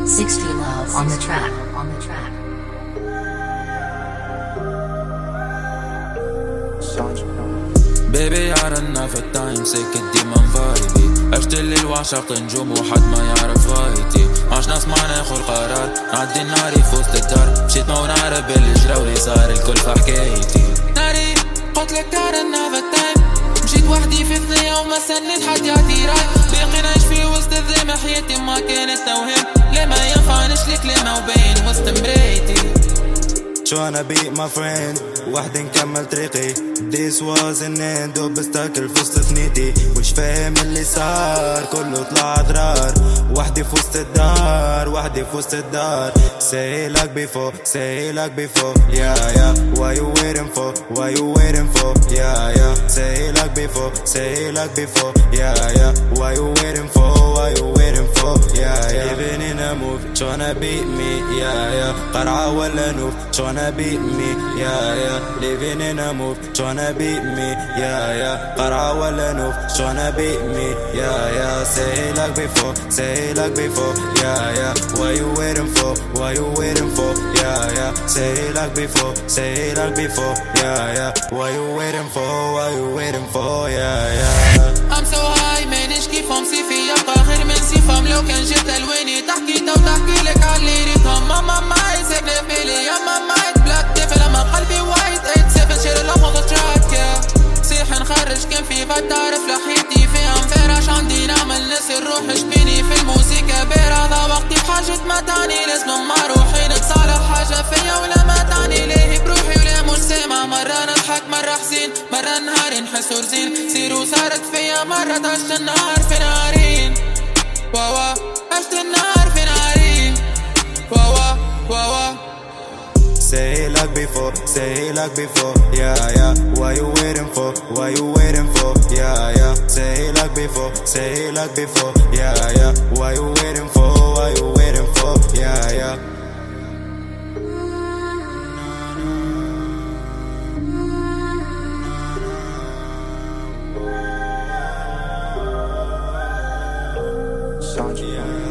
60 Love on the track. بيبي عرنا في التايم سكت ديما فايبي عشت الليل وعشقت نجوم وحد ما يعرف غايتي معش ناس ما ناخد قرار نعدي ناري في وسط الدار مشيت ما ونعرف اللي جرى واللي صار الكل في حكايتي ناري قلتلك عرنا في التايم مشيت وحدي في ثنية وما سنيت حد يعطي راي باقي نعيش في وسط الظلمة حياتي ما كانت توهم ليه ما ينفعنيش الكلمة وبين وسط مرايتي Tryna be my friend وحدي نكمل طريقي This was an end وبستاكل في وسط ثنيتي مش فاهم اللي صار كله طلع ضرار وحدي في وسط الدار وحدي في وسط الدار Say like before Say like before Yeah yeah Why you waiting for Why you waiting for Yeah yeah Say like before Say like before Yeah yeah Why you waiting for Why you waiting for Yeah yeah Living in a move Tryna beat me Yeah yeah قرعة ولا نوف Tryna beat me Yeah yeah Living in a move Tryna beat me Yeah yeah قرعة ولا نوف Tryna beat me Yeah yeah Say like before Say like before Yeah yeah Why you waiting for Why you waiting for Yeah yeah Say like before Say like before Yeah yeah Why you waiting for Why you waiting for Yeah yeah I'm so high مانيش كيفهم سيفي يبقى غير من سيفهم لو كان جيت الواني تحكي تو تحكي لك علي ريتهم ماما معي ساكنة في بالي يا ماما بلاك ديفل اما قلبي وايت 87 شير الأفضل تراك صيح نخرج كان في فات تعرف لحيتي فيها مفرش عندي نعمل ناس الروح شبيني في الموسيقى بير هذا وقتي بحاجة ما تعني لازم ما روحي نتصالح حاجة فيا ولا ما تعني ليه بروحي ولا مش سامع مرة نضحك مرة حزين مرة نهار نحس ورزين سيرو صارت فيا مرة عشت النهار في نارين واوا عشت النهار في نارين واوا واوا Say like before, say like before, yeah, yeah. Why you waiting for? Why you waiting for? Yeah, yeah. Say like before, say like before, yeah, yeah. Why you waiting for? Why you waiting for? Yeah, yeah. Sanji.